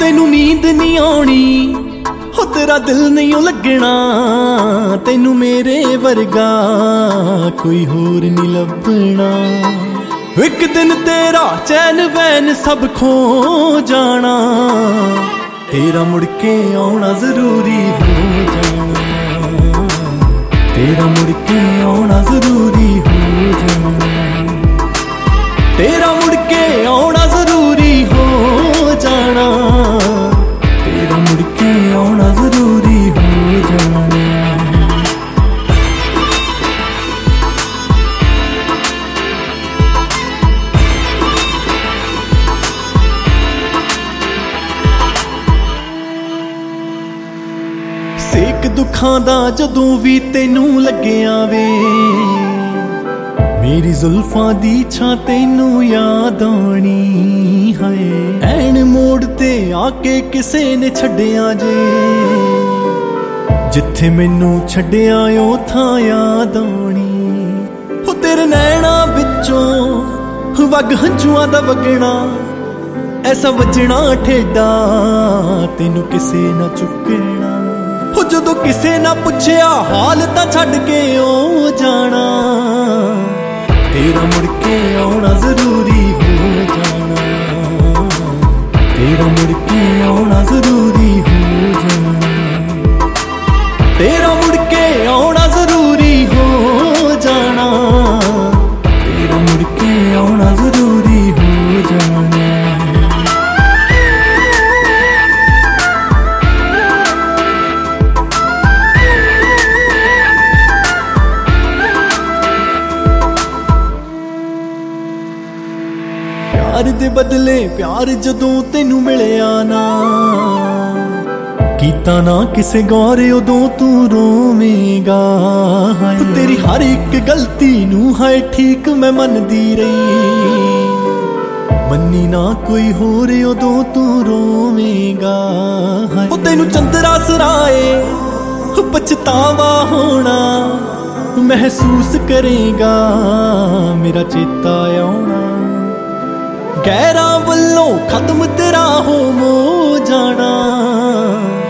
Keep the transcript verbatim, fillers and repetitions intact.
ਤੈਨੂੰ ਨੀਂਦ ਨਹੀਂ ਆਉਣੀ, ਹੋ ਤੇਰਾ ਦਿਲ ਨਹੀਂ ਲੱਗਣਾ, ਤੈਨੂੰ ਮੇਰੇ ਵਰਗਾ ਕੋਈ ਹੋਰ ਨਹੀਂ ਲੱਭਣਾ। ਇੱਕ ਦਿਨ ਤੇਰਾ ਚੈਨ ਵੈਨ ਸਭ ਖੋ ਜਾਣਾ, ਤੇਰਾ ਮੁੜ ਕੇ ਆਉਣਾ ਜ਼ਰੂਰੀ ਹੋ ਜਾਣਾ, ਤੇਰਾ ਮੁੜ ਕੇ ਆਉਣਾ ਜ਼ਰੂਰੀ ਹੋ ਜਾਣਾ, ਤੇਰਾ ਮੁੜ ਕੇ ਆਉਣਾ ਜ਼ਰੂਰੀ ਹੋ ਜਾਣਾ, ਤੇਰਾ ਮੁੜ ਕੇ ਆਉਣਾ ਜ਼ਰੂਰੀ ਹੋ ਜਾਣਾ। ਸੇਕ ਦੁੱਖਾਂ ਦਾ ਜਦੋਂ ਵੀ ਤੈਨੂੰ ਲੱਗਿਆ ਵੇ, ਮੇਰੀ ਜ਼ੁਲਫਾਂ ਦੀ ਛਾਂ ਤੈਨੂੰ ਯਾਦ ਆਉਣੀ ਹੈ। ਐਨ ਮੋੜ ਤੇ ਆ ਕੇ ਕਿਸੇ ਨੇ ਛੱਡਿਆ ਜੇ, ਜਿੱਥੇ ਮੈਨੂੰ ਛੱਡਿਆ ਉਹ ਥਾਂ ਯਾਦ ਆਉਣੀ। ਉਹ ਤੇਰੇ ਨੈਣਾ ਵਿੱਚੋਂ ਵਗ ਹੰਝੂਆਂ ਦਾ ਵਗਣਾ, ਐਸਾ ਵੱਜਣਾ ਠੇਡਾ ਤੈਨੂੰ ਕਿਸੇ ਨਾ ਚੁੱਕਣਾ। ਉਹ ਜਦੋਂ ਕਿਸੇ ਨਾ ਪੁੱਛਿਆ ਹਾਲ ਤਾਂ ਛੱਡ ਕੇ ਉਹ ਜਾਣਾ, ਤੇਰਾ ਮੁੜ ਕੇ ਆਉਣਾ ਜ਼ਰੂਰੀ ਹੋ ਜਾਣਾ, ਤੇਰਾ ਮੁੜ ਕੇ ਆਉਣਾ ਜ਼ਰੂਰੀ ਹੋ ਜਾਣਾ, ਤੇਰਾ ਮੁੜ ਕੇ ਆਉਣਾ ਜ਼ਰੂਰੀ ਹੋ ਜਾਣਾ, ਤੇਰਾ ਮੁੜ ਕੇ ਆਉਣਾ ਜ਼ਰੂਰੀ ਹੋ ਜਾਣਾ। ਪਿਆਰ ਦੇ ਬਦਲੇ ਪਿਆਰ ਜਦੋਂ ਤੈਨੂੰ ਮਿਲਿਆ ਨਾ, ਕੀਤਾ ਨਾ ਕਿਸੇ ਗੌਰ ਉਦੋਂ ਤੂੰ ਰੋਵੇਂਗਾ। ਤੇਰੀ ਹਰ ਇੱਕ ਗਲਤੀ ਨੂੰ ਹਾਏ ਠੀਕ ਮੈਂ ਮੰਨਦੀ ਰਹੀ, ਮੰਨੀ ਨਾ ਕੋਈ ਹੋਰ ਉਦੋਂ ਤੂੰ ਰੋਵੇਂਗਾ। ਉਹ ਤੈਨੂੰ ਚੰਦਰਾ ਸਰਾਏ ਪਛਤਾਵਾ ਹੋਣਾ, ਮਹਿਸੂਸ ਕਰੇਗਾ ਮੇਰਾ ਚੇਤਾ ਆਉਣਾ। ਗੈਰਾਂ ਵੱਲੋਂ ਖਤਮ ਤੇਰਾ ਹੋ ਮੋ ਜਾਣਾ,